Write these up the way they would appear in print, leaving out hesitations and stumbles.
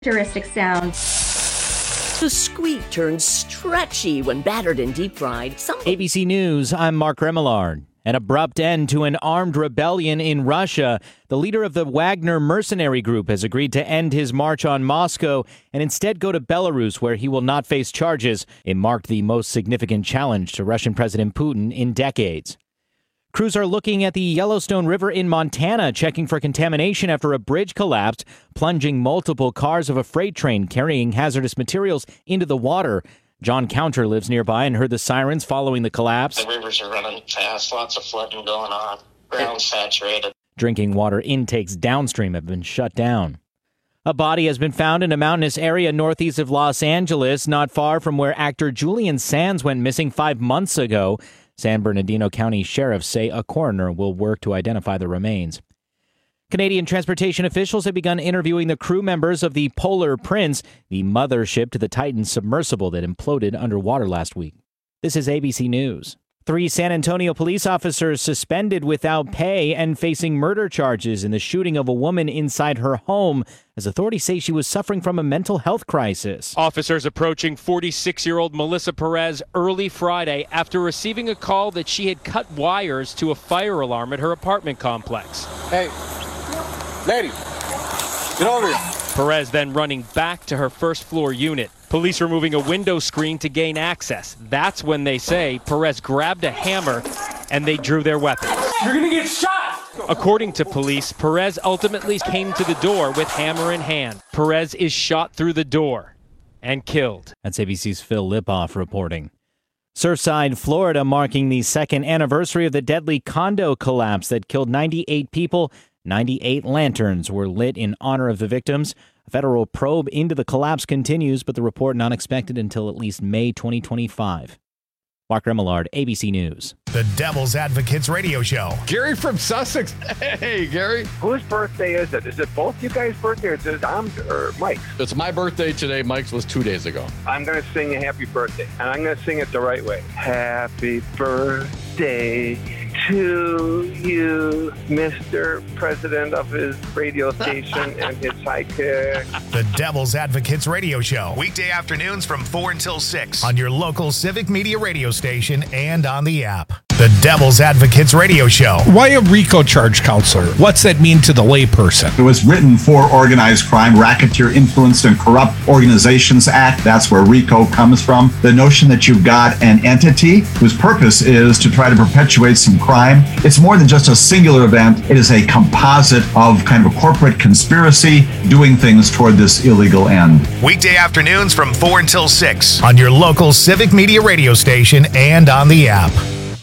characteristic sound. The squeak turns stretchy when battered and deep fried. ABC News, I'm Mark Remillard. An abrupt end to an armed rebellion in Russia. The leader of the Wagner mercenary group has agreed to end his march on Moscow and instead go to Belarus, where he will not face charges. It marked the most significant challenge to Russian President Putin in decades. Crews are looking at the Yellowstone River in Montana, checking for contamination after a bridge collapsed, plunging multiple cars of a freight train carrying hazardous materials into the water. John Counter lives nearby and heard the sirens following the collapse. The rivers are running fast, lots of flooding going on, ground saturated. Drinking water intakes downstream have been shut down. A body has been found in a mountainous area northeast of Los Angeles, not far from where actor Julian Sands went missing 5 months ago. San Bernardino County sheriffs say a coroner will work to identify the remains. Canadian transportation officials have begun interviewing the crew members of the Polar Prince, the mothership to the Titan submersible that imploded underwater last week. This is ABC News. 3 San Antonio police officers suspended without pay and facing murder charges in the shooting of a woman inside her home, as authorities say she was suffering from a mental health crisis. Officers approaching 46-year-old Melissa Perez early Friday after receiving a call that she had cut wires to a fire alarm at her apartment complex. Hey, lady, get over here. Perez then running back to her first-floor unit. Police removing a window screen to gain access. That's when they say Perez grabbed a hammer and they drew their weapons. You're gonna get shot! According to police, Perez ultimately came to the door with hammer in hand. Perez is shot through the door and killed. That's ABC's Phil Lipoff reporting. Surfside, Florida, marking the second anniversary of the deadly condo collapse that killed 98 people. 98 lanterns were lit in honor of the victims. A federal probe into the collapse continues, but the report not expected until at least May 2025. Mark Remillard, ABC News. The Devil's Advocates Radio Show. Gary from Sussex. Hey, Gary. Whose birthday is it? Is it both you guys' birthday or is it Dom's or Mike's? It's my birthday today. Mike's was 2 days ago. I'm going to sing a happy birthday, and I'm going to sing it the right way. Happy birthday to you, Mr. President of his radio station and his sidekick. The Devil's Advocates Radio Show. Weekday afternoons from 4 until 6 on your local Civic Media radio station and on the app. The Devil's Advocates Radio Show. Why a RICO charge, counselor? What's that mean to the layperson? It was written for Organized Crime, Racketeer Influenced and Corrupt Organizations Act. That's where RICO comes from. The notion that you've got an entity whose purpose is to try to perpetuate some crime. It's more than just a singular event. It is a composite of kind of a corporate conspiracy doing things toward this illegal end. Weekday afternoons from 4 until 6 on your local Civic Media radio station and on the app.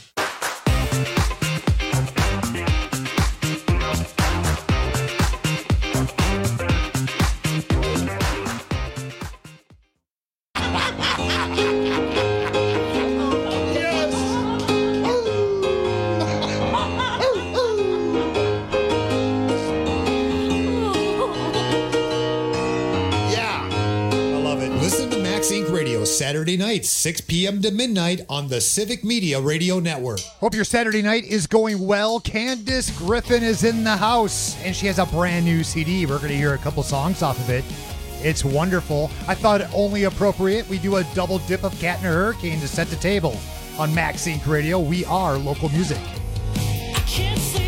Saturday nights, 6 p.m. to midnight on the Civic Media Radio Network. Hope your Saturday night is going well. Candace Griffin is in the house, and she has a brand new CD. We're going to hear a couple songs off of it. It's wonderful. I thought it only appropriate we do a double dip of Cat and a Hurricane to set the table. On Max Inc. Radio, we are local music. I can't sleep.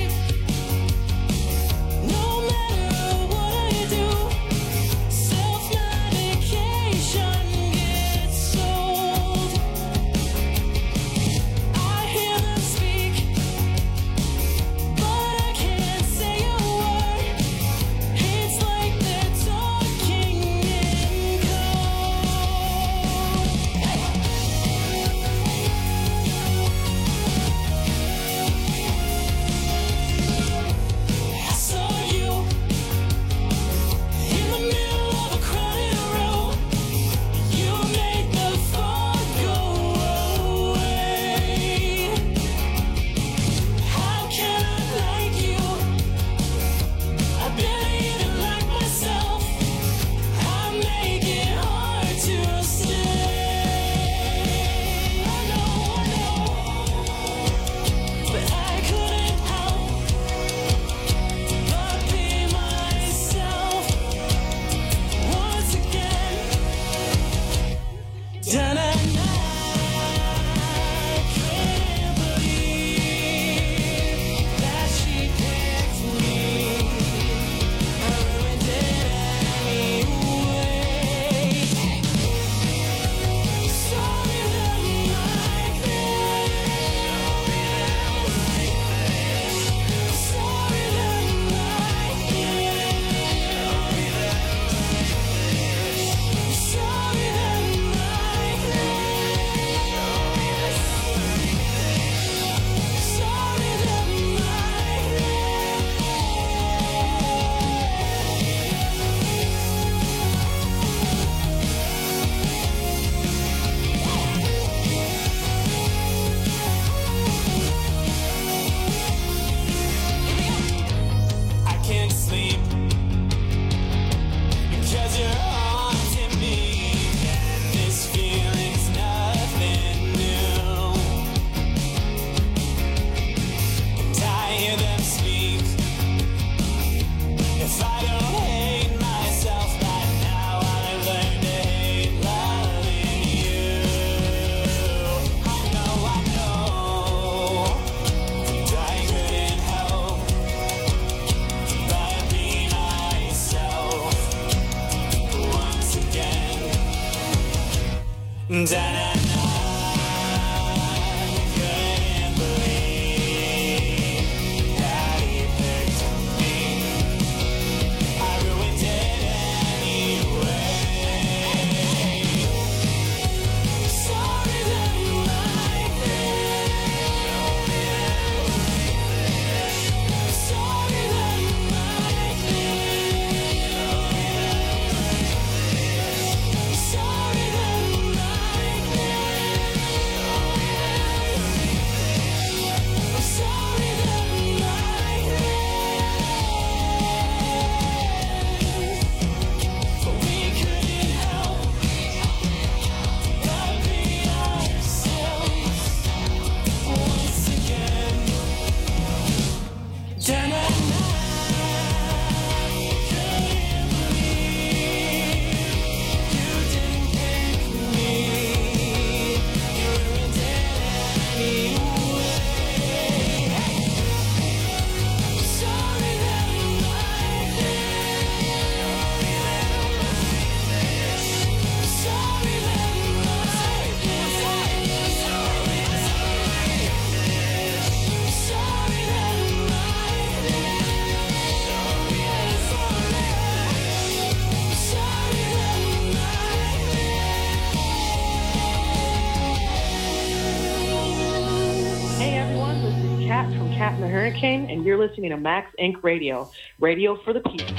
Cat and the Hurricane, and you're listening to Max Inc. Radio, radio for the people.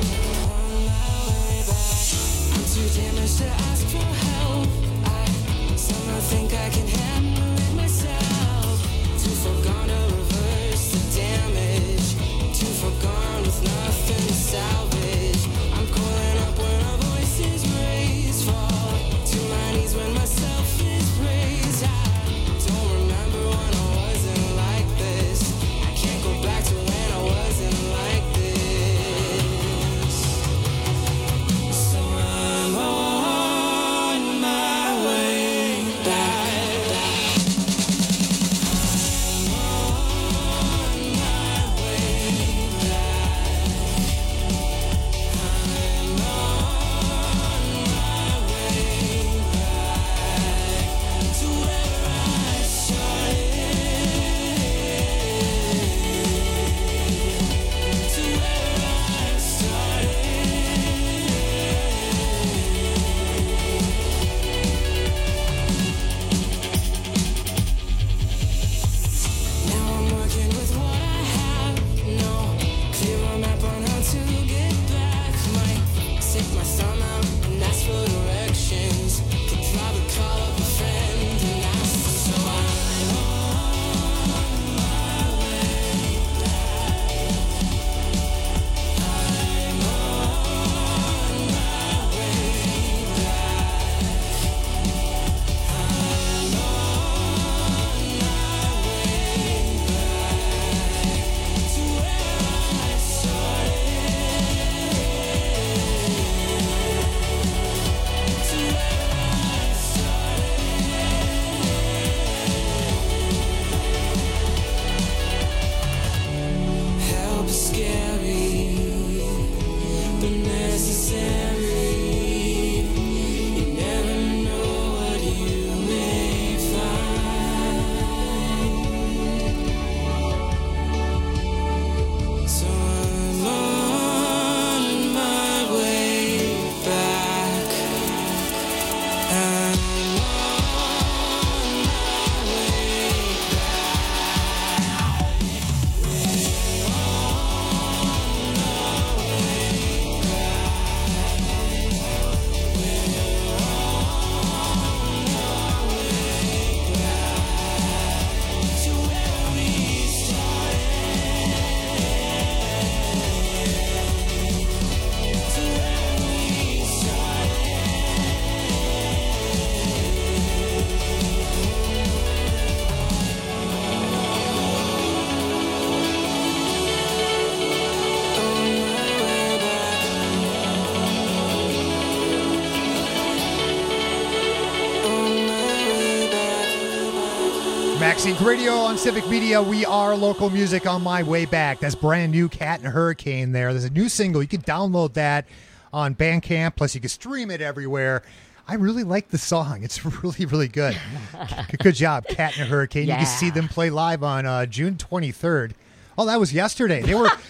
To ask for help, I Max Inc. Radio on Civic Media. We are local music on my way back. That's brand new Cat and Hurricane there. There's a new single. You can download that on Bandcamp. Plus, you can stream it everywhere. I really like the song. It's really, really good. Good job, Cat and Hurricane. Yeah. You can see them play live on June 23rd. Oh, that was yesterday. They were...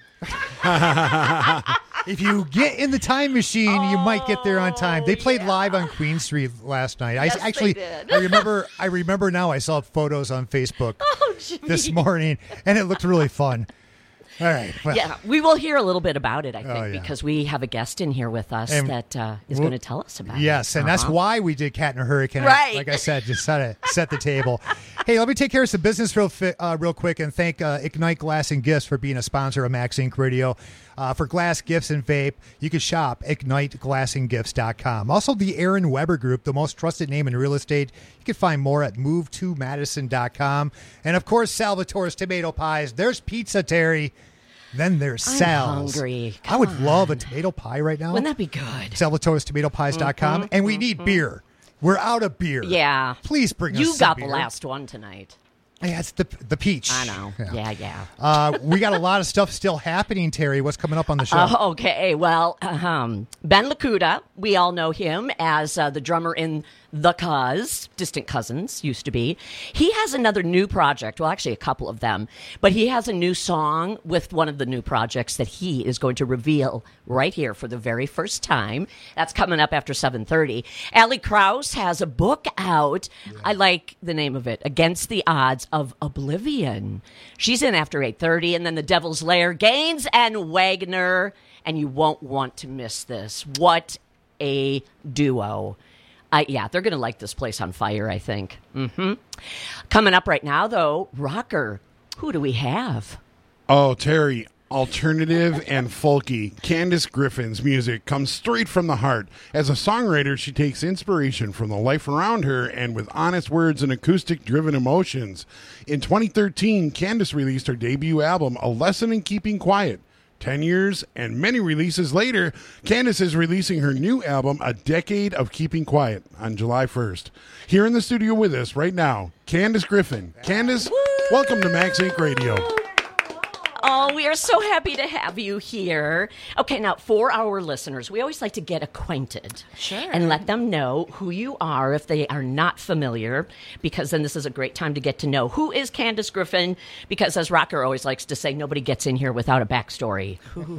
If you get in the time machine, you might get there on time. They played live on Queen Street last night. Yes, I actually, they did. I remember now. I saw photos on Facebook Gee. this morning, and it looked really fun. All right. Well, Yeah, we will hear a little bit about it, I think, Oh, yeah. because we have a guest in here with us And that is going to tell us about it. Yes, and that's why we did Cat and a Hurricane. Right. Like I said, just set the table. Hey, let me take care of some business real quick and thank Ignite Glass and Gifts for being a sponsor of Max Inc. Radio. For glass, gifts, and vape, you can shop IgniteGlassandGifts.com. Also, the Aaron Weber Group, the most trusted name in real estate. You can find more at MoveToMadison.com. And, of course, Salvatore's Tomato Pies. There's pizza, Terry. Then there's I'm Sal's. hungry. I would love a tomato pie right now. Wouldn't that be good? Salvatore'sTomatoPies.com. And we need beer. We're out of beer. Yeah. Please bring us You some got beer. the last one tonight. Yeah, it's the peach. I know. Yeah. We got a lot of stuff still happening, Terry. What's coming up on the show? Okay, well, Ben Lakuta, we all know him as the drummer in The Cuz, Distant Cousins used to be. He has another new project, well, actually a couple of them, but he has a new song with one of the new projects that he is going to reveal right here for the very first time. That's coming up after 7:30. Allie Krause has a book out. I like the name of it, Against the Odds of Oblivion. She's in after 8:30, and then The Devil's Lair, Gaines and Wagner, and you won't want to miss this. What a duo. Yeah, they're going to light this place on fire, I think. Coming up right now, though, rocker. Who do we have? Oh, Terry, alternative and folky. Candace Griffin's music comes straight from the heart. As a songwriter, she takes inspiration from the life around her and with honest words and acoustic-driven emotions. In 2013, Candace released her debut album, A Lesson in Keeping Quiet. 10 years and many releases later, Candace is releasing her new album, A Decade of Keeping Quiet, on July 1st. Here in the studio with us right now, Candace Griffin. Candace, welcome to Max Inc. Radio. Oh, we are so happy to have you here. Okay, now for our listeners, we always like to get acquainted. Sure. And let them know who you are if they are not familiar, because then this is a great time to get to know who is Candace Griffin, because as Rocker always likes to say, nobody gets in here without a backstory.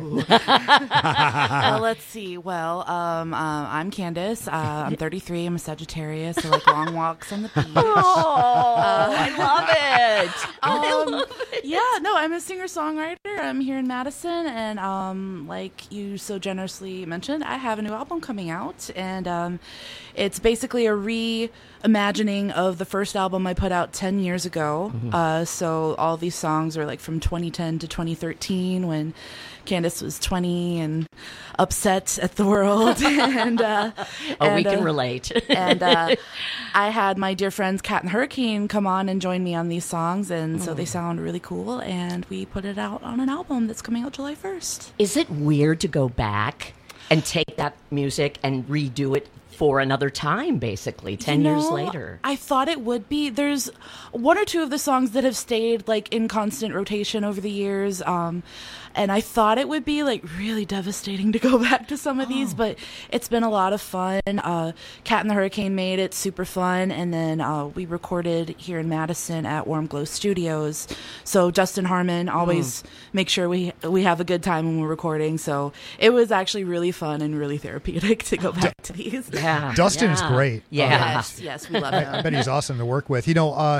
Let's see. Well, I'm Candace. I'm 33. I'm a Sagittarius. I like long walks on the beach. I love it. I love it. Yeah, no, I'm a singer-songwriter. I'm here in Madison, and like you so generously mentioned, I have a new album coming out, and it's basically a reimagining of the first album I put out 10 years ago. So all these songs are like from 2010 to 2013 when Candace was 20 and upset at the world. And we can relate. And I had my dear friends Cat and Hurricane come on and join me on these songs, and so they sound really cool, and we put it out on an album that's coming out July 1st. Is it weird to go back and take that music and redo it for another time, basically, 10 years later? I thought it would be. There's one or two of the songs that have stayed like in constant rotation over the years. And I thought it would be like really devastating to go back to some of these, but it's been a lot of fun. Cat and the Hurricane made it super fun. And then we recorded here in Madison at Warm Glow Studios. So Justin Harmon always makes sure we have a good time when we're recording. So it was actually really fun and really therapeutic to go back to these. Yeah. Dustin is great. Yeah. Yes, we love him. I bet he's awesome to work with. You know,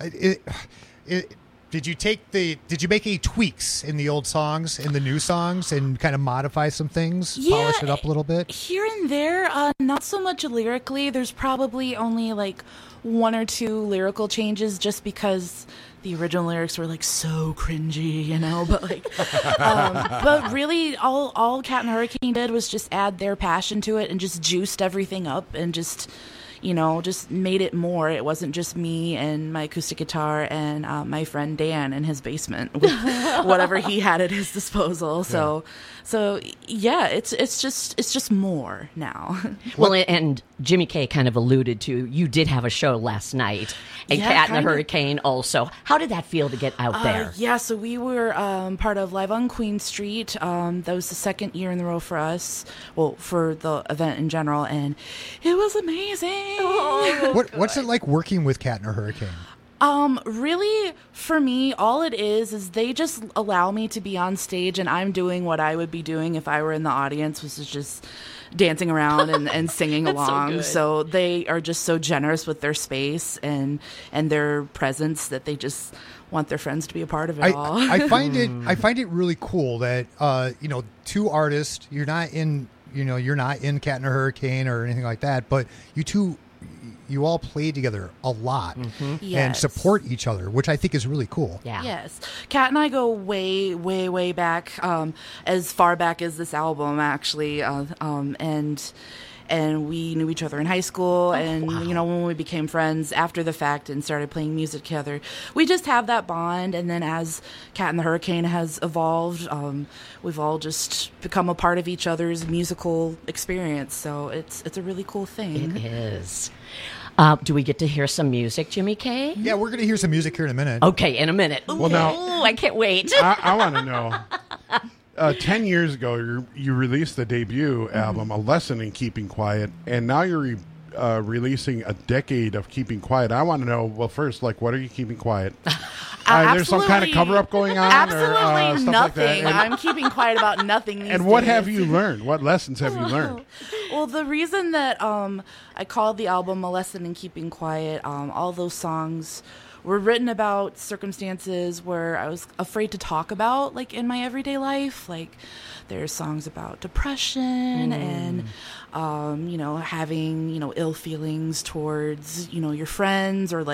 did you make any tweaks in the old songs, in the new songs, and kind of modify some things, polish it up a little bit? Here and there, not so much lyrically. There's probably only like one or two lyrical changes just because the original lyrics were like so cringy, you know, but like, but really all Cat and Hurricane did was just add their passion to it and just juiced everything up and just, you know, just made it more. It wasn't just me and my acoustic guitar and my friend Dan in his basement with whatever he had at his disposal. So yeah, it's just more now. Well, and Jimmy K kind of alluded to, you did have a show last night, and Yeah, Cat and the kinda. Hurricane also. How did that feel to get out there? Yeah, so we were part of Live on Queen Street. That was the second year in a row for us, well, for the event in general, and it was amazing. What's it like working with Cat and the Hurricane? Really, for me, all it is they just allow me to be on stage, and I'm doing what I would be doing if I were in the audience, which is just dancing around and singing That's so along. good. So they are just so generous with their space and their presence that they just want their friends to be a part of it all. I find it really cool that two artists. You're not in Cat and the Hurricane or anything like that, but you all play together a lot and Yes. support each other, which I think is really cool. Yeah. Yes. Kat and I go way, way, way back, as far back as this album, actually. And we knew each other in high school, and when we became friends after the fact and started playing music together, we just have that bond. And then as Cat and the Hurricane has evolved, we've all just become a part of each other's musical experience. So it's a really cool thing. It is. Do we get to hear some music, Jimmy K? Yeah, we're going to hear some music here in a minute. Okay, in a minute. Well, now- Ooh, I can't wait. I want to know. 10 years ago, you released the debut album, A Lesson in Keeping Quiet, and now you're releasing a decade of keeping quiet. I want to know, well, first, what are you keeping quiet? There's some kind of cover-up going on? Absolutely or, stuff nothing. Like that? I'm keeping quiet about nothing these And what days. have you learned? What lessons have you learned? Well, the reason that I called the album A Lesson in Keeping Quiet, all those songs were written about circumstances where I was afraid to talk about, in my everyday life. There's songs about depression and, having, ill feelings towards, your friends or,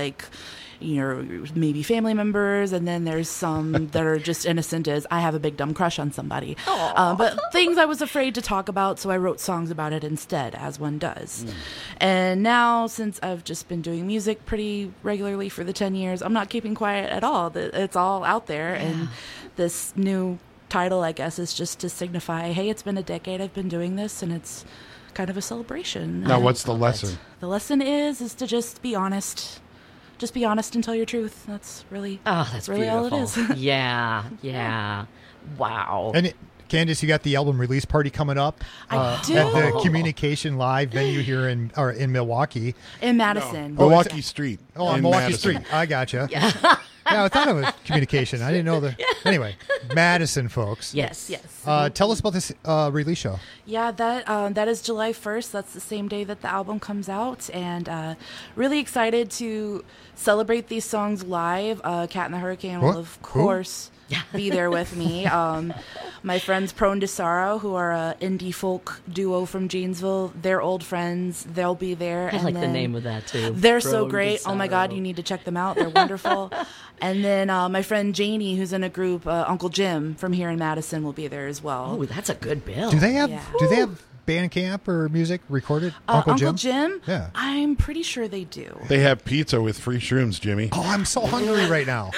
maybe family members. And then there's some that are just innocent as I have a big dumb crush on somebody. But things I was afraid to talk about, so I wrote songs about it instead, as one does. And now, since I've just been doing music pretty regularly for the 10 years, I'm not keeping quiet at all. It's all out there. Yeah. And this new title, I guess, is just to signify, hey, it's been a decade I've been doing this, and it's kind of a celebration. Now, what's the lesson? The lesson is to just be honest. Just be honest and tell your truth. That's really, that's really all it is. Yeah. Wow. And Candace, you got the album release party coming up I do. at the Communication Live venue here in Milwaukee. In Madison. No. Milwaukee Street. Oh, on in Milwaukee Madison. Street. I gotcha. Yeah. Yeah, I thought it was Communication. I didn't know the. Anyway, Madison, folks. Yes. Tell us about this release show. Yeah, that is July 1st. That's the same day that the album comes out, and really excited to celebrate these songs live. Cat and the Hurricane will, of course, be there with me. My friends Prone to Sorrow, who are an indie folk duo from Janesville, they're old friends. They'll be there. I like the name of that, too. They're so Prone to great. Oh, my God, Sorrow. you need to check them out. They're wonderful. And then my friend Janie, who's in a group, Uncle Jim from here in Madison, will be there as well. Oh, that's a good bill. Do they have band camp or music recorded? Uncle Jim? Yeah. I'm pretty sure they do. They have pizza with free shrooms, Jimmy. Oh, I'm so hungry right now.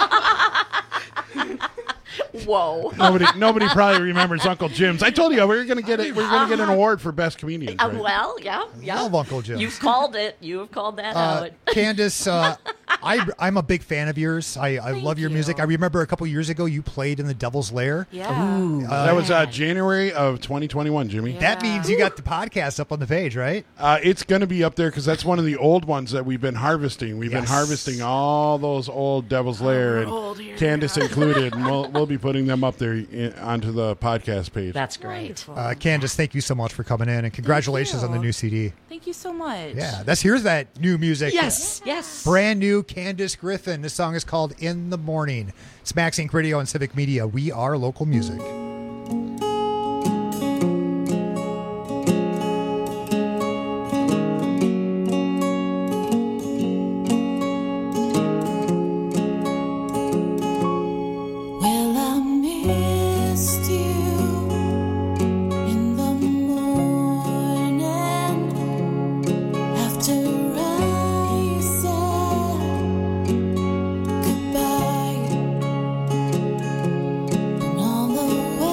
Whoa. Nobody probably remembers Uncle Jim's. I told you we were going to get it. We're going to get an award for best comedian. Right? Well, yeah. Love Uncle Jim. You've called it. You have called that out. Candace, I'm a big fan of yours. I love your music. I remember a couple years ago you played in the Devil's Lair. Yeah. Ooh, that was January of 2021, Jimmy. Yeah. That means you got the podcast up on the page, right? It's going to be up there because that's one of the old ones that we've been harvesting. We've been harvesting all those old Devil's Lair, and Candace included, and we'll be putting them up there onto the podcast page. That's great. Candace, thank you so much for coming in, and congratulations on the new CD. Thank you so much. Yeah, here's that new music. Yes. Brand new Candace Griffin. This song is called In the Morning. It's Max Inc. Radio and Civic Media. We are local music. Well, I missed you in the morning after I said goodbye, and all the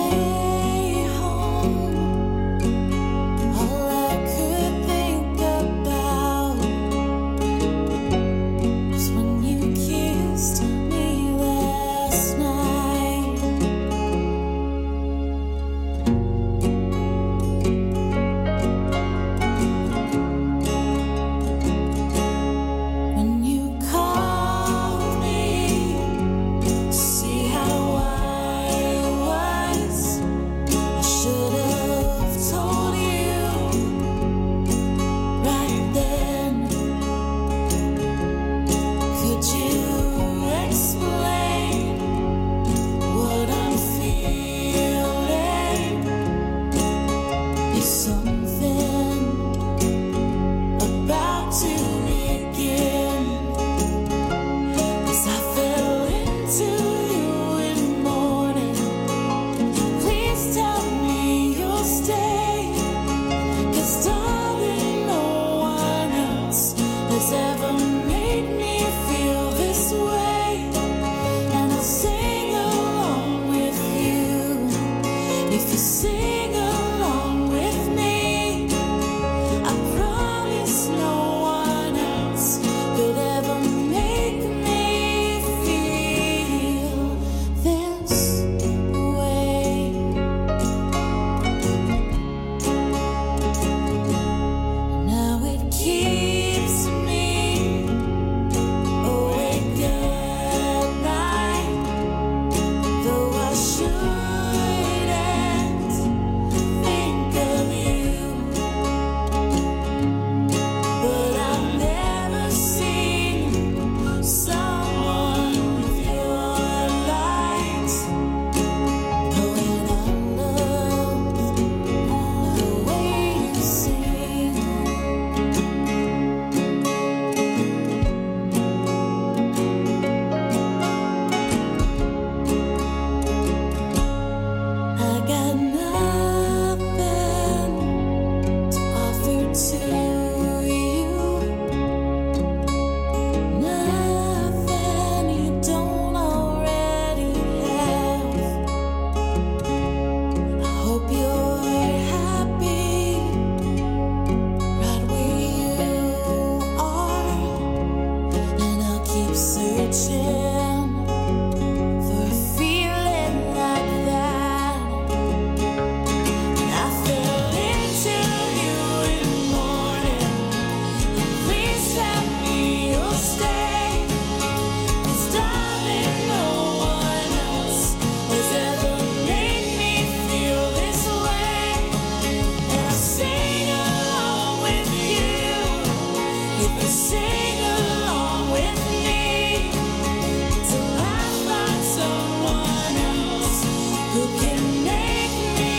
reaching for a feeling like that. And I fell into you in the morning. Please tell me you'll stay. 'Cause darling, no one else has ever made me feel this way. And I'll sing along with you if you sing along with me, till I find someone else who can make me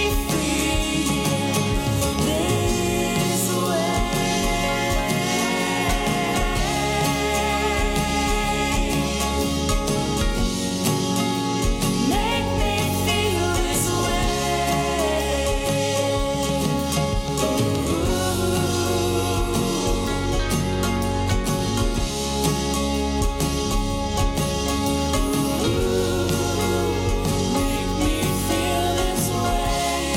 feel this way. Make me feel this Make me feel this way.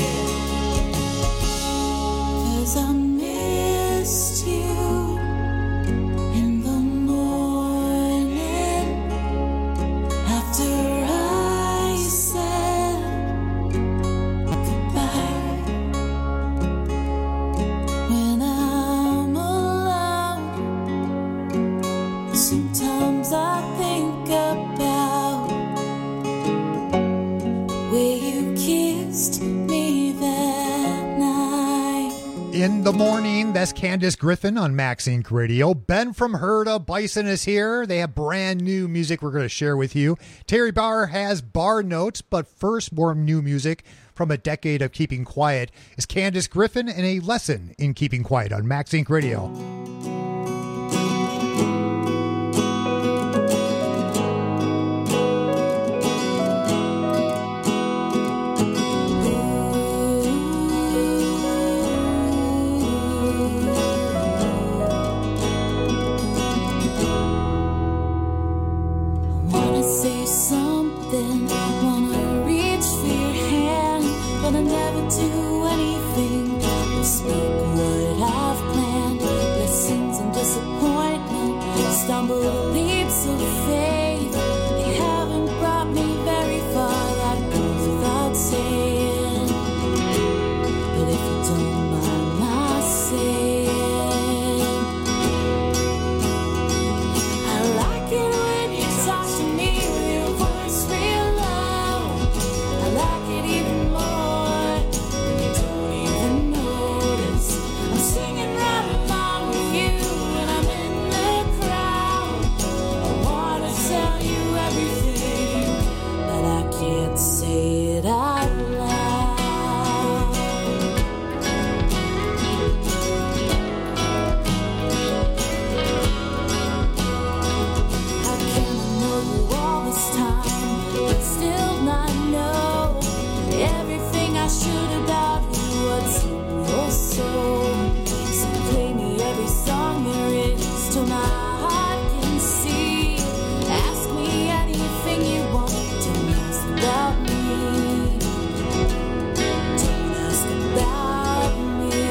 'Cause I missed you in the morning after I said goodbye. When I'm alone, sometimes I think about where you kissed me that night. In the morning, that's Candace Griffin on Max Inc. Radio. Ben from Herda Bison is here. They have brand new music we're going to share with you. Terry Barr has bar notes, but first, more new music from a decade of keeping quiet is Candace Griffin and a lesson in keeping quiet on Max Inc. Radio. Wanna say something, wanna reach for your hand, but I never do anything but speak what I've planned. Blessings and disappointment, stumble leaps of faith. They haven't brought me very far, that goes without saying. But if you don't mind my saying, I like it when you talk to me with your voice real low. I like it even more when you don't even notice. I'm singing right along with you when I'm in the crowd. I wanna tell you everything, but I can't say it out loud. How can I know you all this time, but still not know everything I should about you, what's in your soul? So play me every song there is till my heart can see. Ask me anything you want, don't ask about me. Don't ask about me.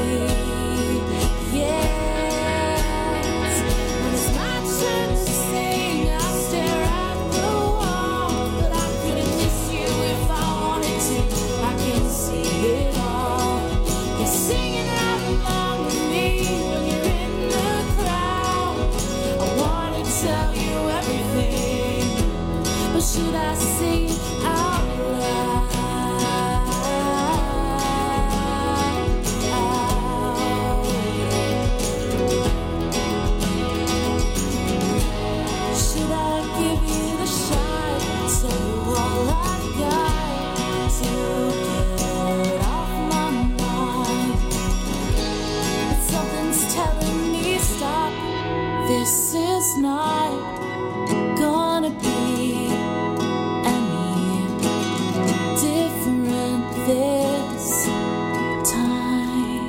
Yes, when it's my turn to sing, I'll stare at the wall. But I couldn't miss you if I wanted to. I can see it all. You're singing right along with me when you're in the crowd. I wanna tell you everything, but should I say it out loud? Should I give you the shot? Tell you all I've got to get off my mind. But something's telling me stop. This is not gonna be any different this time.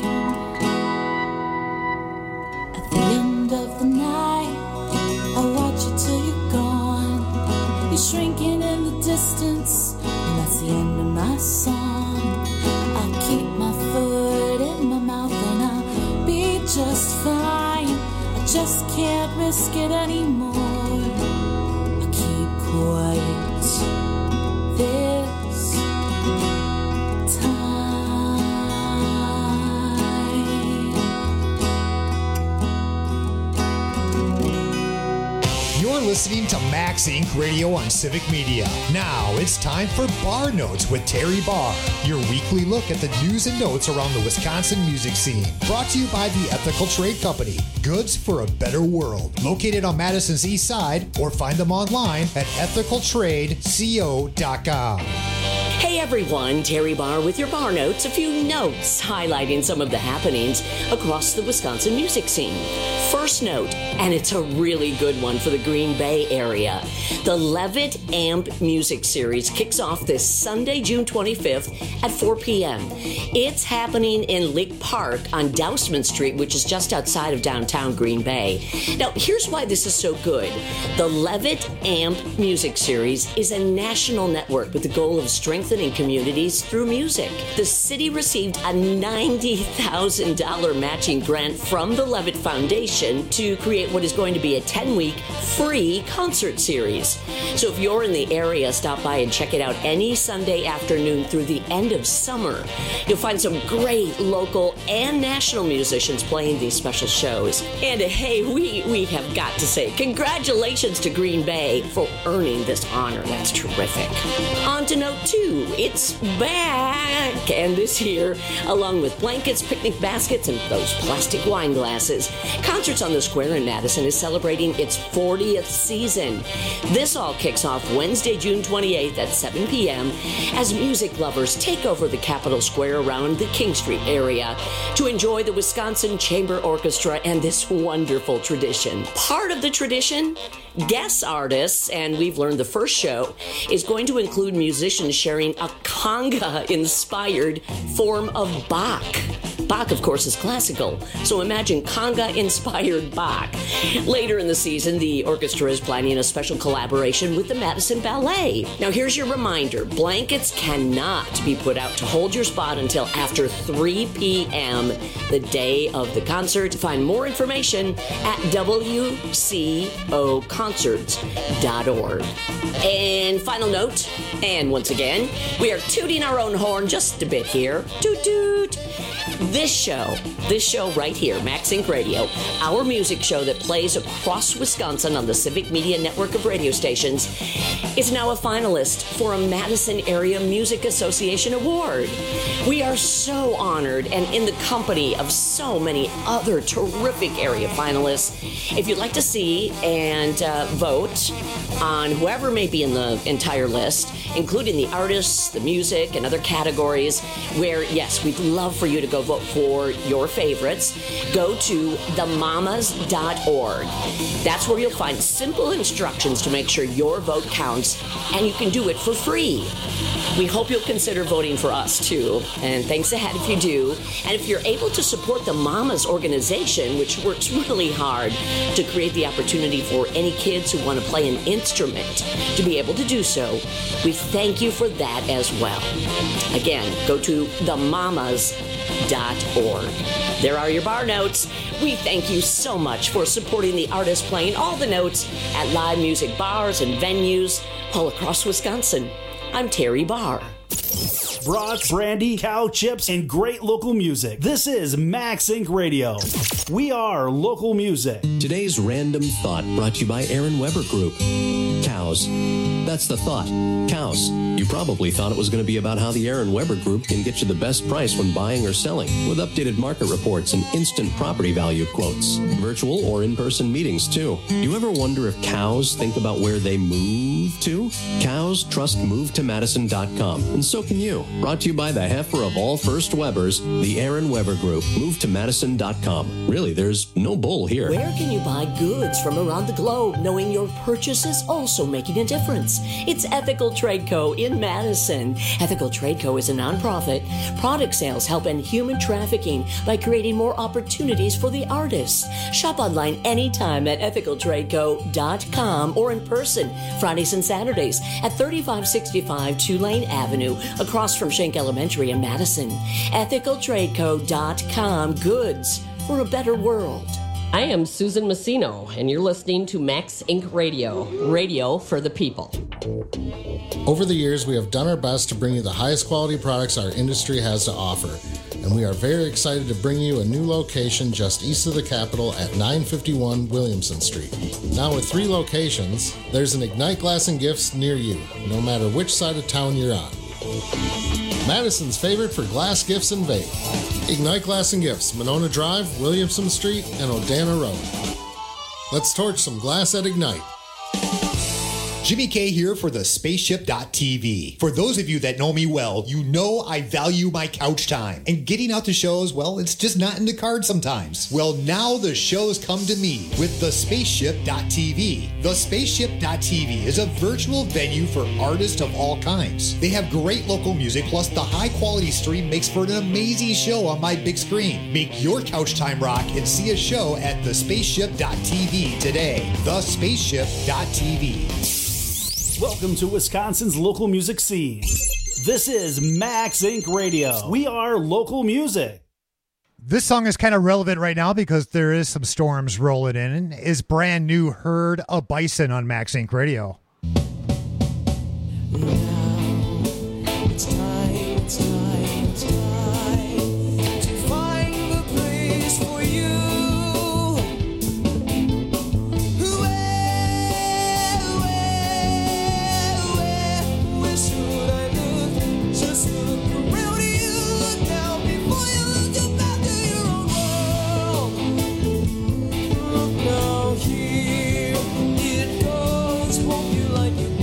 At the end of the night, I watch you till you're gone. You're shrinking in the distance, and that's the end of my song. I'll keep my foot in my mouth and I'll be just fine. I just can't risk it anymore. Max Inc. Radio on Civic Media. Now it's time for Bar Notes with Terry Barr, your weekly look at the news and notes around the Wisconsin music scene. Brought to you by the Ethical Trade Company, goods for a better world. Located on Madison's east side, or find them online at ethicaltradeco.com. Hey everyone, Terry Barr with your Bar Notes. A few notes highlighting some of the happenings across the Wisconsin music scene. First note, and it's a really good one for the Green Bay area. The Levitt Amp Music Series kicks off this Sunday, June 25th at 4 p.m. It's happening in Lake Park on Dousman Street, which is just outside of downtown Green Bay. Now, here's why this is so good. The Levitt Amp Music Series is a national network with the goal of strengthening communities through music. The city received a $90,000 matching grant from the Levitt Foundation to create what is going to be a 10-week free concert series. So if you're in the area, stop by and check it out any Sunday afternoon through the end of summer. You'll find some great local and national musicians playing these special shows. And hey, we have got to say congratulations to Green Bay for earning this honor. That's terrific. On to note 2. It's back, and this year, along with blankets, picnic baskets, and those plastic wine glasses, Concerts on the Square in Madison is celebrating its 40th season. This all kicks off Wednesday, June 28th at 7 p.m. as music lovers take over the Capitol Square around the King Street area to enjoy the Wisconsin Chamber Orchestra and this wonderful tradition. Part of the tradition, guest artists, and we've learned the first show is going to include musicians sharing a conga-inspired form of Bach. Bach, of course, is classical, so imagine conga-inspired Bach. Later in the season, the orchestra is planning a special collaboration with the Madison Ballet. Now, here's your reminder. Blankets cannot be put out to hold your spot until after 3 p.m. the day of the concert. Find more information at wcoconcerts.org. And final note, and once again, we are tooting our own horn just a bit here. Toot toot! This show right here, Max Inc. Radio, our music show that plays across Wisconsin on the Civic Media network of radio stations, is now a finalist for a Madison Area Music Association Award. We are so honored and in the company of so many other terrific area finalists. If you'd like to see and vote on whoever may be in the entire list, including the artists, the music, and other categories, where, yes, we'd love for you to go vote for your favorites, go to themamas.org. That's where you'll find simple instructions to make sure your vote counts, and you can do it for free. We hope you'll consider voting for us, too, and thanks ahead if you do. And if you're able to support the Mamas organization, which works really hard to create the opportunity for any kids who want to play an instrument to be able to do so, we thank you for that as well. Again, go to themamas.org. There are your bar notes. We thank you so much for supporting the artists playing all the notes at live music bars and venues all across Wisconsin. I'm Terry Barr. Brats, brandy, cow chips, and great local music. This is Max Inc. Radio. We are local music. Today's Random Thought brought to you by Aaron Weber Group. Cows. That's the thought. Cows. You probably thought it was going to be about how the Aaron Weber Group can get you the best price when buying or selling, with updated market reports and instant property value quotes. Virtual or in-person meetings, too. You ever wonder if cows think about where they move to? Cows trust MoveToMadison.com, and so can you. Brought to you by the heifer of all first Webers, the Aaron Weber Group. MoveToMadison.com. Really, there's no bull here. Where can you buy goods from around the globe, knowing your purchase is also making a difference? It's Ethical Trade Co. in Madison. Ethical Trade Co. is a nonprofit. Product sales help end human trafficking by creating more opportunities for the artists. Shop online anytime at ethicaltradeco.com or in person Fridays and Saturdays at 3565 Tulane Avenue across from Schenck Elementary in Madison. ethicaltradeco.com. Goods for a better world. I am Susan Massino, and you're listening to Max Inc. Radio, radio for the people. Over the years, we have done our best to bring you the highest quality products our industry has to offer. and we are very excited to bring you a new location just east of the Capitol at 951 Williamson Street. Now with 3 locations, there's an Ignite Glass and Gifts near you, no matter which side of town you're on. Madison's favorite for glass gifts and vape. Ignite Glass and Gifts, Monona Drive, Williamson Street, and Odana Road. Let's torch some glass at Ignite. Jimmy K here for the Spaceship.tv. For those of you that know me well, you know I value my couch time. And getting out to shows, well, it's just not in the cards sometimes. Well, now the shows come to me with the Spaceship.tv. The Spaceship.tv is a virtual venue for artists of all kinds. They have great local music, plus the high quality stream makes for an amazing show on my big screen. Make your couch time rock and see a show at the Spaceship.tv today. The Spaceship.tv. Welcome to Wisconsin's local music scene. This is Max Inc. Radio. We are local music. This song is kind of relevant right now because there is some storms rolling in. Is brand new Herd a Bison on Max Inc. Radio. It's time to find the place for you. Where should I look? Just look around you, look out before you look back to your own world. Look now here, it goes, hope you like it.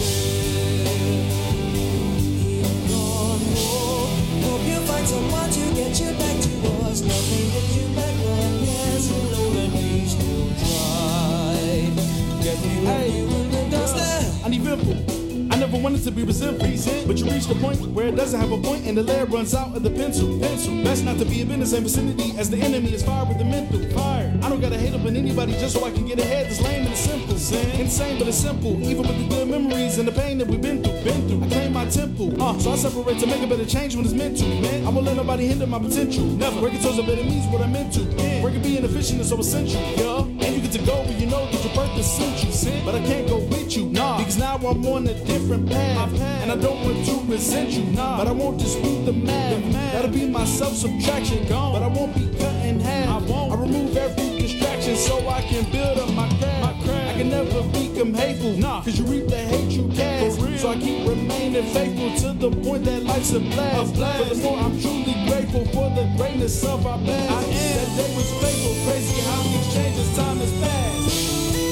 Someone to get you back to us, nothing gets you back on. Yes, you know that we still try. Get me right in the dust. I need Vimple. I never wanted to be resentful, but you reach the point where it doesn't have a point and the lead runs out of the pencil. Best not to be in the same vicinity as the enemy is fired with the mental fire. I don't gotta hate up on anybody just so I can get ahead. It's lame and it's simple. Insane but it's simple. Even with the good memories and the pain that we've been through. I claim my temple. So I separate to make a better change when it's meant to. Man, I won't let nobody hinder my potential. Never. Working towards a better means what I'm meant to. Working being efficient is so essential. Yeah. And you get to go but you know that your birth is essential. But I can't go with you. Nah. Because now I'm on a different path. And I don't want to resent you. Nah. But I won't dispute the math. That'll be my self-subtraction. But I won't be cut in half. I remove every distraction so I can build up my craft. I can never become hateful. Nah. Cause you reap the hate you cast. So I keep remaining faithful to the point that life's a blast. But the more I'm truly grateful for the greatness of our past. I am. That day was faithful, crazy how things change as time has passed.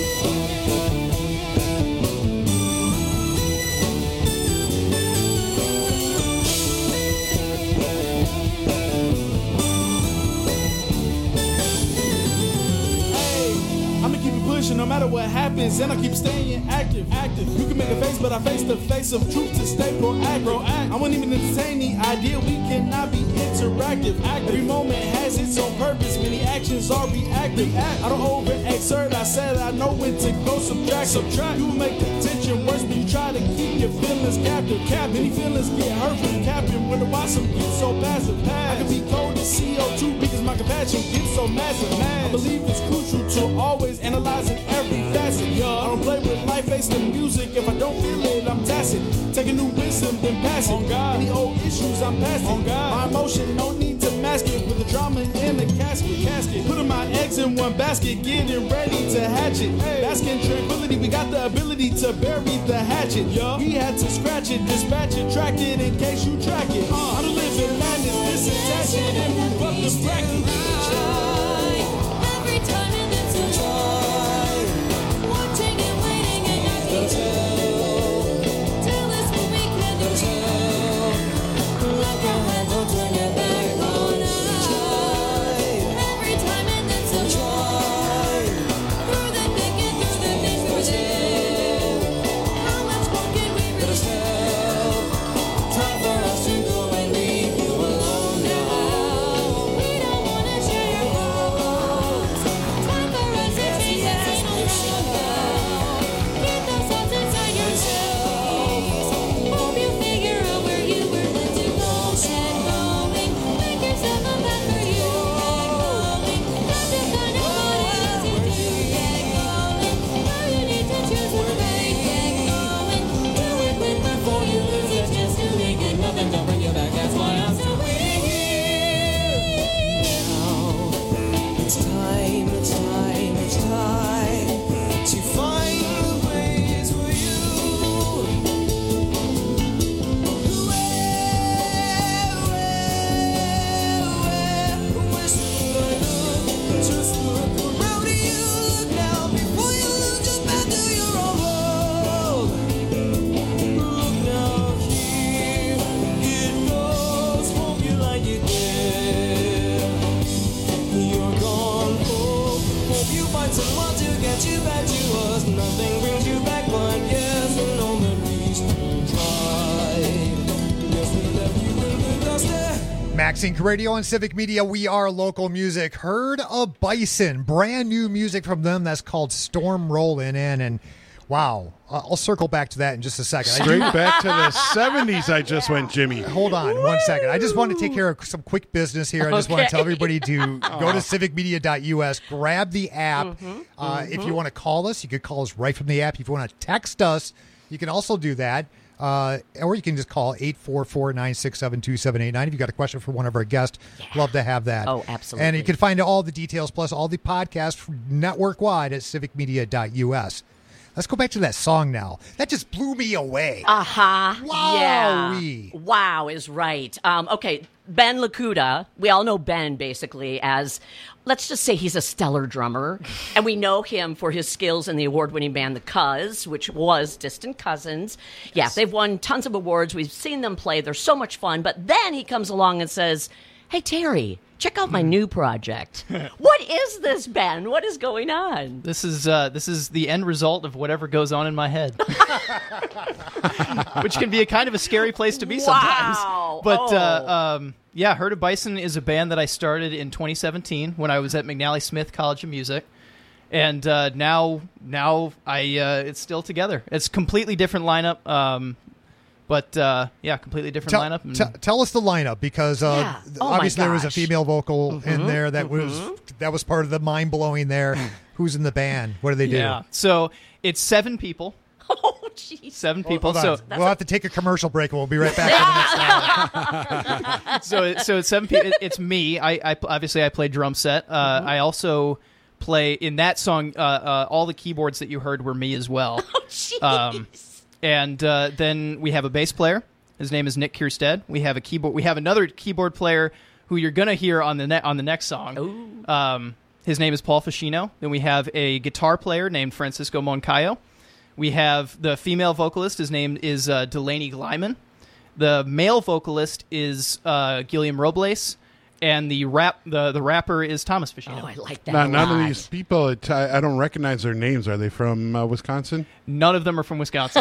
No matter what happens, and I keep staying active. You can make a face, but I face the face of truth to stay proactive. I won't even entertain the idea we cannot be interactive. Every moment has its own purpose, many actions are reactive. I don't overexert, I said I know when to go subtract. You make the tension worse, but you try to keep your feelings captive. Many feelings get hurt from capping, wonder why some get so passive. I can be cold as CO2 because my compassion gets so massive. I believe it's crucial to always analyze it every facet. I don't play with life, face the music. If I don't feel it, I'm tacit. Take a new wisdom, then pass it. Any old issues, I'm past it. My emotion, no need to mask it. With the drama in the casket. Putting my eggs in one basket, getting ready to hatch it. Bask in tranquility, we got the ability to bury the hatchet. We had to scratch it, dispatch it, track it in case you track it. I don't live in madness, disattach it, and move up the bracket. Every time and then so try. Watching and waiting and not being told. Tell us what we can do. Look ahead, don't turn your back on us. Every time and then so try. Through the thick and through the things we're there. How much more can we really tell? Time for us to go and leave you alone now. We don't wanna share your Max Inc. Radio and Civic Media, we are local music. Herd of Bison, brand new music from them that's called Storm Rollin' In. And wow, I'll circle back to that in just a second. Straight back to the 70s I just went, Jimmy. Hold on 1 second. I just want to take care of some quick business here. I just want to tell everybody to go to civicmedia.us, grab the app. If you want to call us, you could call us right from the app. If you want to text us, you can also do that. Or you can just call 844-967-2789 if you got a question for one of our guests. Love to have that. Oh, absolutely. And you can find all the details plus all the podcasts network-wide at civicmedia.us. Let's go back to that song now. That just blew me away. Yeah. Wow is right. Okay, Ben Lakuta. We all know Ben basically as, let's just say he's a stellar drummer. And we know him for his skills in the award-winning band The Cuz, which was Distant Cousins. Yes. Yeah, they've won tons of awards. We've seen them play. They're so much fun. But then he comes along and says, hey, Terry, check out my new project. What is this, Ben? What is going on? This is the end result of whatever goes on in my head, which can be a kind of a scary place to be sometimes. Wow. But yeah, Herd of Bison is a band that I started in 2017 when I was at McNally Smith College of Music, and now I it's still together. It's a completely different lineup. But, yeah, completely different lineup. Tell us the lineup, because obviously there was a female vocal in there that was part of the mind-blowing there. Who's in the band? What do they do? Yeah, so it's 7 people. Oh, jeez. 7 people. So we'll have to take a commercial break, and we'll be right back for the next hour. So it's 7 people. It's me. I obviously I play drum set. I also play, in that song, all the keyboards that you heard were me as well. Oh, jeez. And then we have a bass player. His name is Nick Kierstead. We have a keyboard. We have another keyboard player who you're gonna hear on the next song. His name is Paul Fascino. Then we have a guitar player named Francisco Moncayo. We have the female vocalist. His name is Delaney Glyman. The male vocalist is Guillaume Robles. And the rapper is Thomas Fascino. Oh, I like that. Now, a none lot. of these people, I don't recognize their names. Are they from Wisconsin? None of them are from Wisconsin.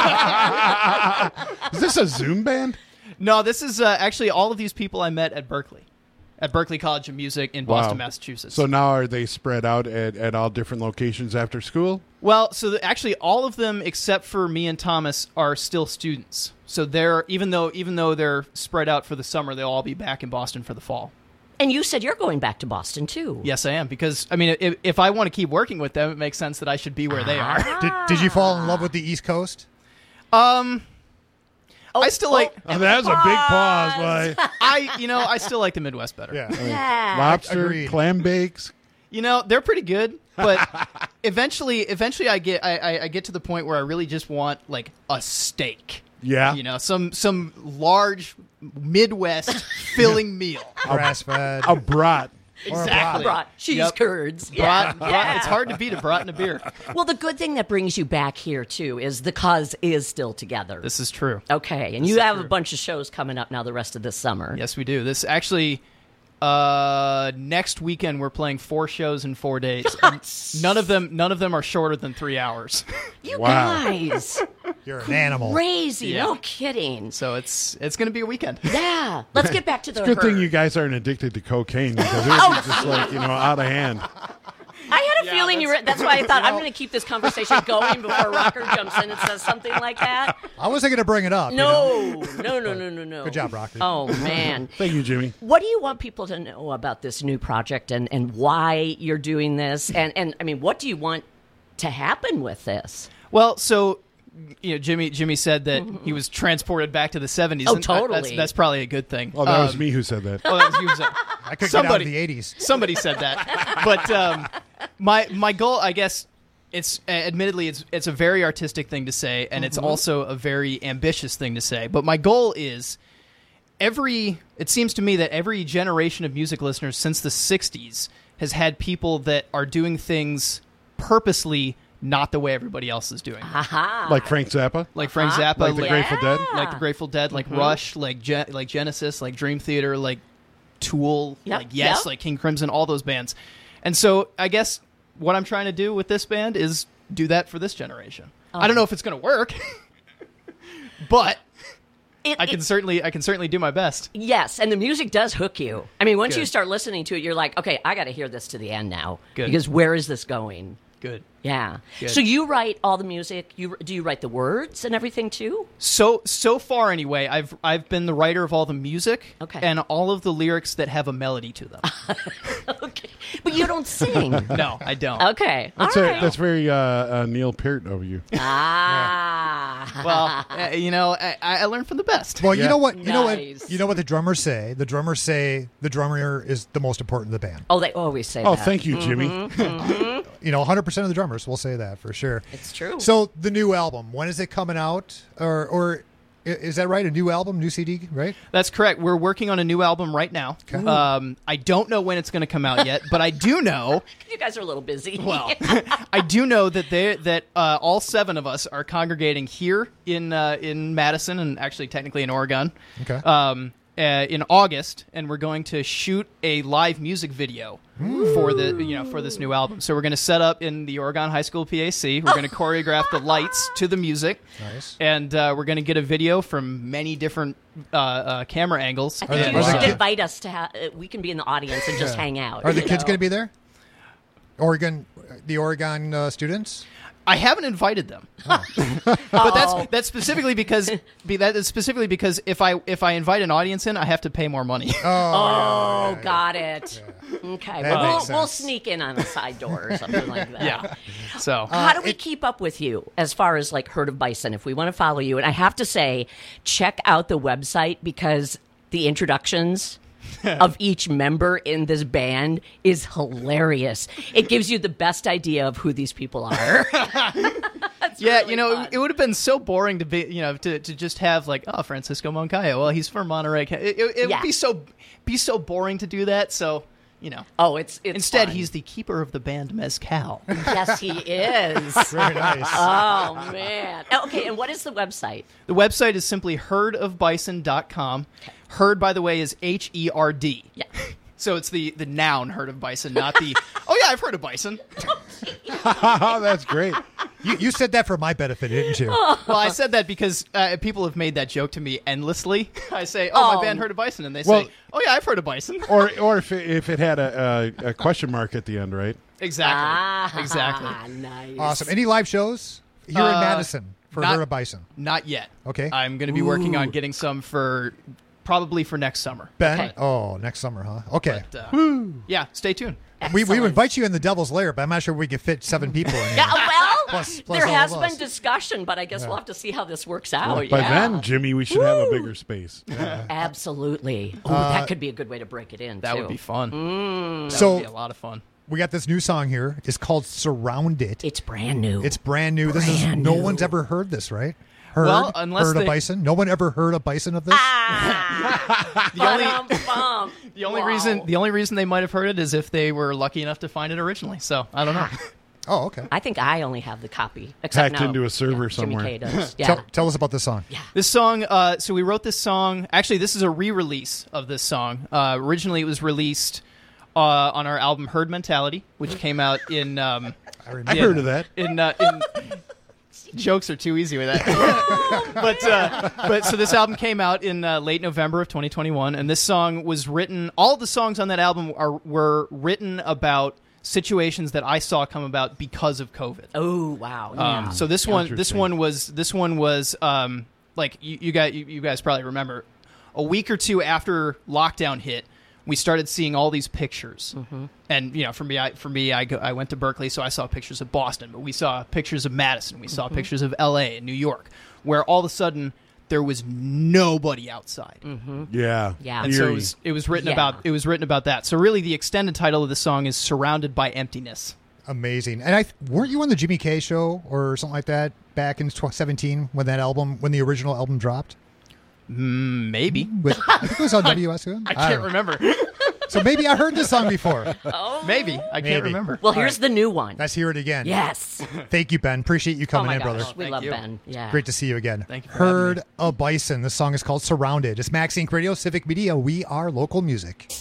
Is this a Zoom band? No, this is actually all of these people I met at Berkeley College of Music in Boston, Massachusetts. So now are they spread out at all different locations after school? Well, so actually all of them except for me and Thomas are still students. So they're even though they're spread out for the summer, they'll all be back in Boston for the fall. And you said you're going back to Boston, too. Yes, I am. Because, I mean, if I want to keep working with them, it makes sense that I should be where they are. Did you fall in love with the East Coast? I still like... that was a big pause. But I still like the Midwest better. Yeah. Lobster, Agreed. clam bakes. They're pretty good, but eventually I get to the point where I really just want, like, a steak. Yeah. Some large Midwest filling meal. Grass-fed. A brat. Exactly. Brat. Cheese curds. Brat. It's hard to beat a brat and a beer. Well, the good thing that brings you back here, too, is The Cuz is still together. This is true. Okay, and you have a bunch of shows coming up now the rest of this summer. Yes, we do. This actually... next weekend we're playing 4 shows in 4 days. None of them are shorter than 3 hours. You guys, you're an animal. Crazy, Yeah. no kidding. So it's going to be a weekend. Yeah, let's get back to the It's a good thing herd. you guys aren't addicted to cocaine, because it would be just like, out of hand. I had a feeling you were. That's why I thought I'm going to keep this conversation going before Rocker jumps in and says something like that. I wasn't going to bring it up. No. Good job, Rocker. Oh man. Thank you, Jimmy. What do you want people to know about this new project and why you're doing this? And I mean, what do you want to happen with this? Well, so Jimmy said that he was transported back to the 70s. Oh, and totally. That's probably a good thing. Oh, that was me who said that. Oh, that was you who said. I could get out of the 80s. Somebody said that. But my goal, I guess, it's admittedly it's a very artistic thing to say, and it's also a very ambitious thing to say. But my goal is it seems to me that every generation of music listeners since the 60s has had people that are doing things purposely not the way everybody else is doing. Like Frank Zappa? Like Frank Zappa. Like the Grateful Dead? Like the Grateful Dead, like Rush, like Genesis, like Dream Theater, like Tool, like Yes, like King Crimson, all those bands. And so I guess what I'm trying to do with this band is do that for this generation. I don't know if it's going to work, but I can certainly do my best. Yes, and the music does hook you. I mean, once Good. you start listening to it, you're like, okay, I got to hear this to the end now. Good. Because where is this going? Good. Yeah. Good. So you write all the music. Do you write the words and everything too? So far, anyway, I've been the writer of all the music and all of the lyrics that have a melody to them. Okay, but you don't sing. No, I don't. Okay, That's very Neil Peart of you. Ah. Well, I learned from the best. Well, you know what? You know Nice. what? You know what the drummers say. The drummers say the drummer is the most important in the band. Oh, they always say Oh, that. thank you, Jimmy. You know, 100% of the drummers will say that for sure. It's true. So the new album, when is it coming out? Or is that right? A new album, new CD, right? That's correct. We're working on a new album right now. Okay. I don't know when it's going to come out yet, but I do know. You guys are a little busy. Well, I do know that all 7 of us are congregating here in Madison and actually technically in Oregon. Okay. In August, and we're going to shoot a live music video for this new album. So we're going to set up in the Oregon High School PAC. We're going to choreograph the lights to the music. Nice. And we're going to get a video from many different camera angles. I think you should invite us to we can be in the audience and just hang out. Are the kids going to be there? The Oregon students? I haven't invited them, but that's specifically because if I invite an audience in, I have to pay more money. Oh, got it. Yeah. Okay, That well, makes we'll sense. sneak in on a side door or something like that. Yeah. So how do we keep up with you as far as like Herd of Bison if we want to follow you? And I have to say, check out the website because the introductions of each member in this band is hilarious. It gives you the best idea of who these people are. Yeah, really fun. it would have been so boring to be, to just have like, oh, Francisco Moncayo. Well, he's from Monterey. It would be so boring to do that. So, Oh, it's instead fun. he's the keeper of the band Mezcal. Yes, he is. Very nice. Oh man. Okay, and what is the website? The website is simply herdofbison.com. Herd, by the way, is H-E-R-D. Yeah. So it's the noun herd of bison, not the, oh yeah, I've heard of bison. That's great. You said that for my benefit, didn't you? Well, I said that because people have made that joke to me endlessly. I say, oh, my band heard of bison, and they say, oh yeah, I've heard of bison. Or if it had a question mark at the end, right? Exactly. Exactly. Nice. Awesome. Any live shows here in Madison for Herd of Bison? Not yet. Okay. I'm going to be working on getting some probably for next summer. Ben? Okay. Oh, next summer, huh? Okay. But, yeah, stay tuned. We Excellent. invite you in the Devil's Lair, but I'm not sure we can fit 7 people in here. Yeah, well, Plus there all has of been us. discussion, but I guess we'll have to see how this works out. By yeah. then, Jimmy, we should have a bigger space. Absolutely. Oh, that could be a good way to break it in, That too. would be fun. That So- would be a lot of fun. We got this new song here. It's called Surround It. It's brand new. It's brand new. No new. one's ever heard this, right? Heard, Well, unless heard of they- bison. No one ever heard of bison of this. The only reason they might have heard it is if they were lucky enough to find it originally. So I don't know. Oh, okay. I think I only have the copy. Except Hacked into a server Jimmy somewhere. K does. Yeah. Tell us about this song. Yeah. This song, so we wrote this song. Actually, this is a re-release of this song. Originally, it was released on our album Herd Mentality, which came out in. I've heard of that. In jokes are too easy with that. but so this album came out in late November of 2021, and this song was written. All the songs on that album were written about situations that I saw come about because of COVID. Oh wow! Yeah. So this one was like you guys probably remember, a week or two after lockdown hit, we started seeing all these pictures. Mm-hmm. And for me, I went to Berkeley, so I saw pictures of Boston, but we saw pictures of Madison, we saw pictures of L.A. and New York, where all of a sudden there was nobody outside. Mm-hmm. Yeah. And so it was written about that. So really, the extended title of the song is "Surrounded by Emptiness." Amazing. And weren't you on the Jimmy K show or something like that back in 2017 when the original album dropped? Maybe. I think it was on WSU. I can't remember. So maybe I heard this song before. Oh, maybe. I can't remember. Well, here's the new one. Let's hear it again. Yes. Thank you, Ben. Appreciate you coming oh my in, gosh. brother. We love Ben. Yeah. Great to see you again. Thank you for Herd of Bison. The song is called Surrounded. It's Max Inc. Radio, Civic Media. We are local music.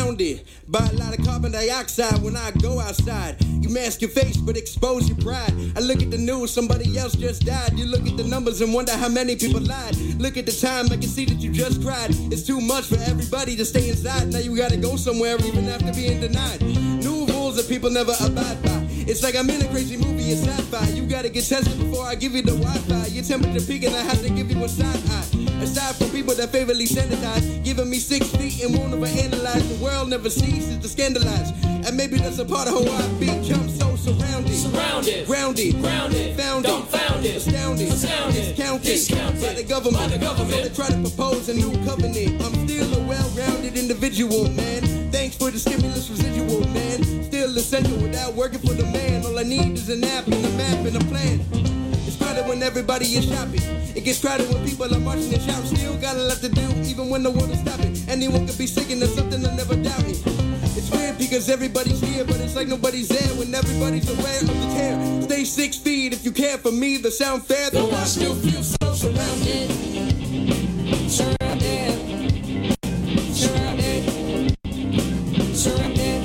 surrounded by a lot of carbon dioxide when I go outside. You mask your face but expose your pride. I look at the news, somebody else just died. You look at the numbers and wonder how many people lied. Look at the time, I can see that you just cried. It's too much for everybody to stay inside. Now you gotta go somewhere even after being denied. New rules that people never abide by. It's like I'm in a crazy movie in sci-fi. You gotta get tested before I give you the Wi-Fi. Your temperature peaking, I have to give you a side eye. Aside from people that favorably sanitize, giving me 6 feet and won't overanalyze. The world never ceases to scandalize. And maybe that's a part of how I become so surrounded. Surrounded. Grounded. Grounded. Founded. Dumbfounded. Astounded. Discounted. By the government. So they try to propose a new covenant. I'm still a well-rounded individual, man. Thanks for the stimulus residual, man. Still essential without working for the man. All I need is an app and a map and a plan. It's crowded when everybody is shopping. It gets crowded when people are marching and shouting. Still got a lot to do, even when the world is stopping. Anyone could be sick and there's something I never doubted. It's weird because everybody's here, but it's like nobody's there when everybody's aware of the tear. Stay 6 feet if you care for me. The sound fair, though I still feel so surrounded. Surrounded. Surrounded. Surrounded.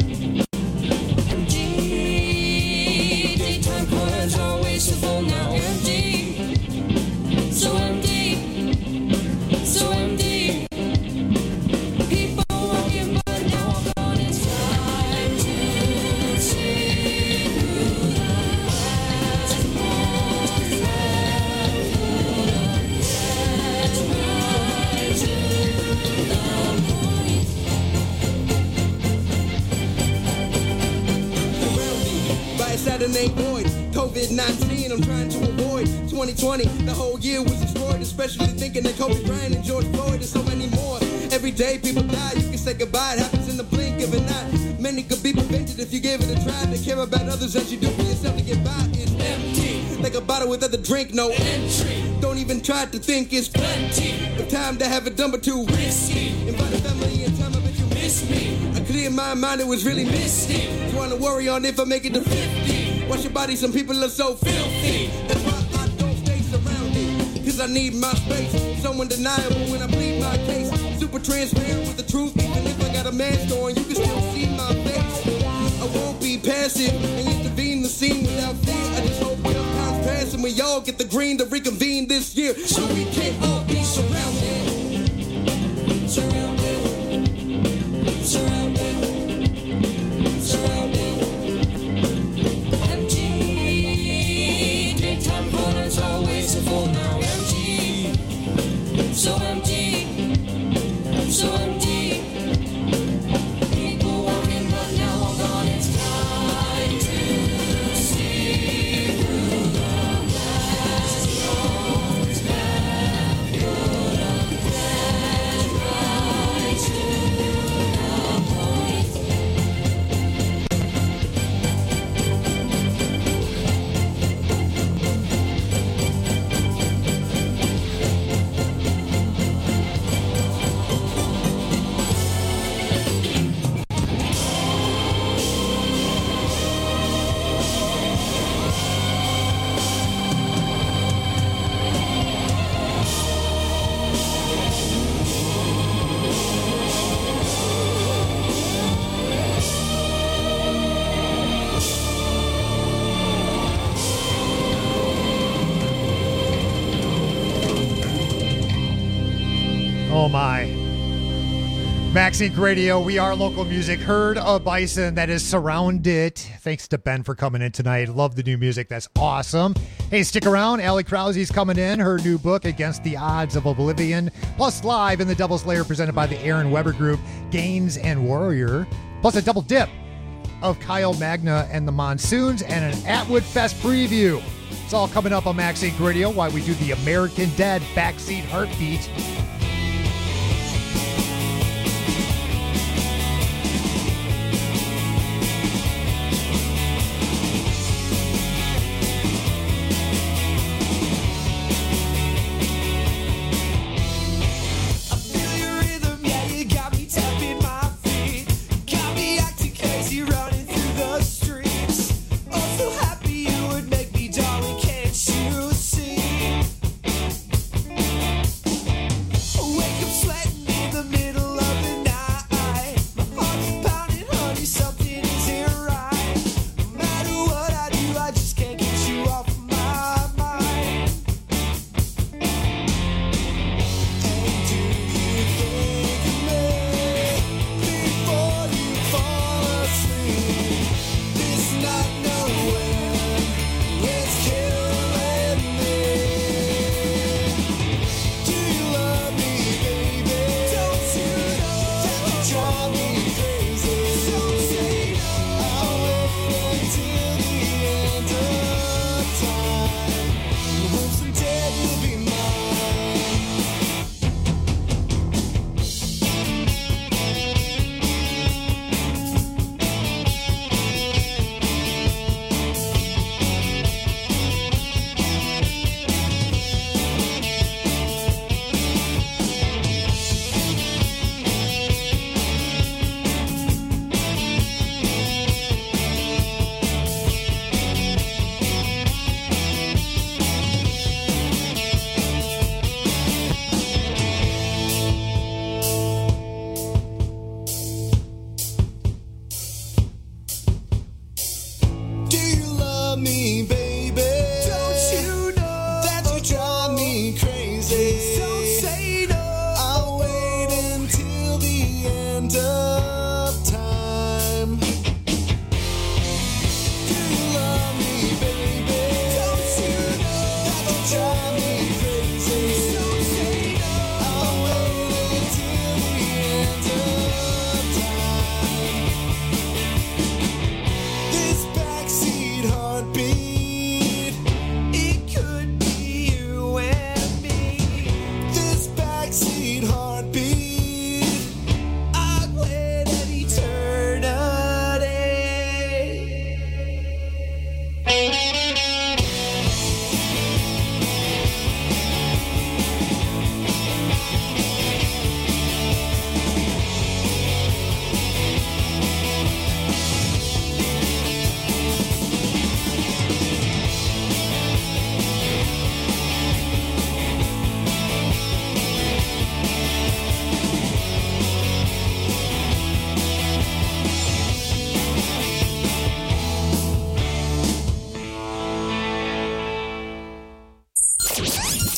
Empty. Daytime corners always so full now. Empty. So empty. So empty. People walking by now all gone. It's time to see through the last walls left. Let's ride to the point. Surrounded by a Saturday void. COVID-19, I'm trying to avoid 2020. The whole year was destroyed, especially thinking that Kobe Bryant and George Floyd and so many more. Every day people die, you can say goodbye. It happens in the blink of an eye. Many could be prevented if you gave it a try. To care about others as you do for yourself to get by is empty. Like a bottle without the drink, no entry. Don't even try to think it's plenty. Of time to have it done but too risky. Invite a family in time, I bet you miss me. I cleared my mind, it was really misty. Trying to worry on if I make it to 50. Watch your body, some people are so filthy. That's why I don't stay surrounded. Cause I need my space. So undeniable when I plead my case. Super transparent with the truth. Even if I got a mask on, you can still see my face. I won't be passive and intervene the scene without fear. I just hope real times pass and we all get the green to reconvene this year. So we can all be surrounded. Surrounded. Surrounded. Surrounded. Always so full now, empty, so empty, so empty. People walking but now all gone. It's time to see through the last walls left. Put a flash right to the point. Oh my. Max Inc. Radio, we are local music. Herd of Bison, that is Surrounded. Thanks to Ben for coming in tonight. Love the new music. That's awesome. Hey, stick around. Allie Krause's coming in. Her new book, Against the Odds of Oblivion. Plus live in the Devil's Lair presented by the Aaron Weber Group, Gaines and Warrior. Plus a double dip of Kyle Magna and the Monsoons and an Atwood Fest preview. It's all coming up on Max Inc. Radio while we do the American Dead Backseat Heartbeat.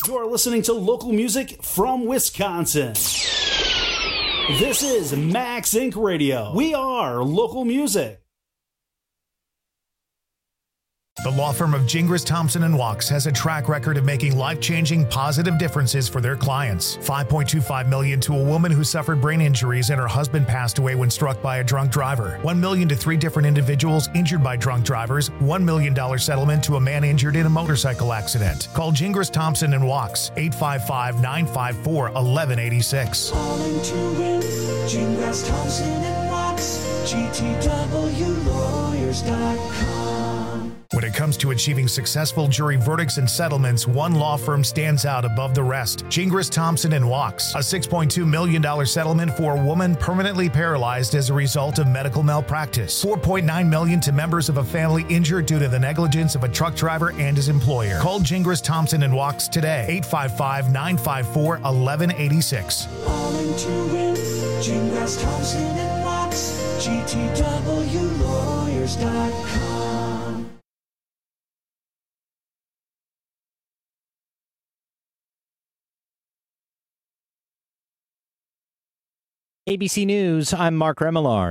You're listening to local music from Wisconsin. This is Max Inc. Radio. We are local music. The law firm of Gingras, Thompson & Walks has a track record of making life-changing positive differences for their clients. $5.25 million to a woman who suffered brain injuries and her husband passed away when struck by a drunk driver. $1 million to 3 different individuals injured by drunk drivers. $1 million settlement to a man injured in a motorcycle accident. Call Gingras, Thompson & Walks, 855-954-1186. Calling to win, Gingras, Thompson & Walks, GTWlawyers.com. When it comes to achieving successful jury verdicts and settlements, one law firm stands out above the rest. Gingras, Thompson & Walks. A $6.2 million settlement for a woman permanently paralyzed as a result of medical malpractice. $4.9 million to members of a family injured due to the negligence of a truck driver and his employer. Call Gingras, Thompson & Walks today. 855-954-1186. Calling to win, Gingras, Thompson & Walks, GTWlawyers.com. ABC News, I'm Mark Remillard.